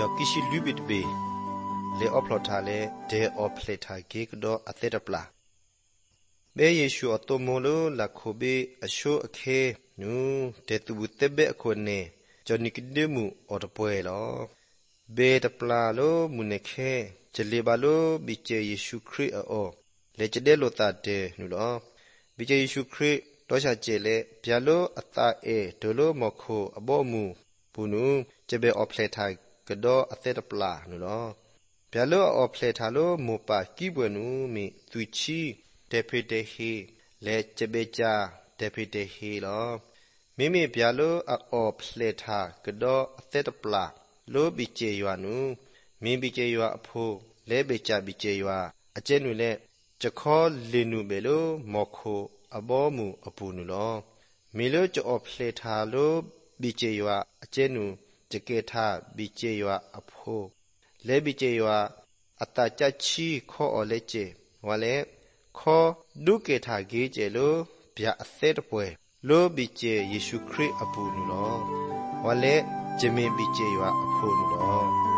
ယောကိရှိလူဘစ်ဘေလေအော့ဖလော်ထာလေဒေအော့ဖလေထာဂေကဒိုအသက်တပလာဘေယေရှုအတော်မိုလိုလာခိုဘေအရှိုအခဲနူတေတူဘတေဘေအခုနေဂျောနိကဒေမူအော်တပွဲလောဘေတပလာလိုမူနေခဲဂျလေဘာလိုဘီကျေယေရှုခရစ်အောလေကျဒေလိုတာတေနူလောဘီကျေယေရှုခရစ်တောချာကျေလေဗျာလိုအတာအေဒိုလိုမခိုအဘောမူပူနူကျေဘေအော်ဖလေထာကဒိုအသက်တပလာနူလောဗျာလိုအော်ဖလေထာလိုမူပါကိဘွနူမီသူချီတေဖေတေဟီလေချဘေချာတေဖေတေဟီလောမိမိဗျာလိုအော်ဖလေထာကဒိုအသက်တပလာလိုဘီကျေယွာနူမင်းဘီကျေယွာအဖိုးလေဘေချာဘီကျေယွာအကျဲနူလေချခောလေနူဘေလိုမောခိုအဘောမူအပူနူလောမီလိုကြောဖလေထာလိုဘီကျေယွာအကျဲနူจเกธาบิเจยวาอโพเลบิเจยวาอัตจัชชีข้ออเลเจวะเลข้อดุเกธาเกเจโลเบียอเซตป่วยโลบิเจเยซูคริสต์อปูนุโลวะเลเจเมบิเจยวาอโพนุโล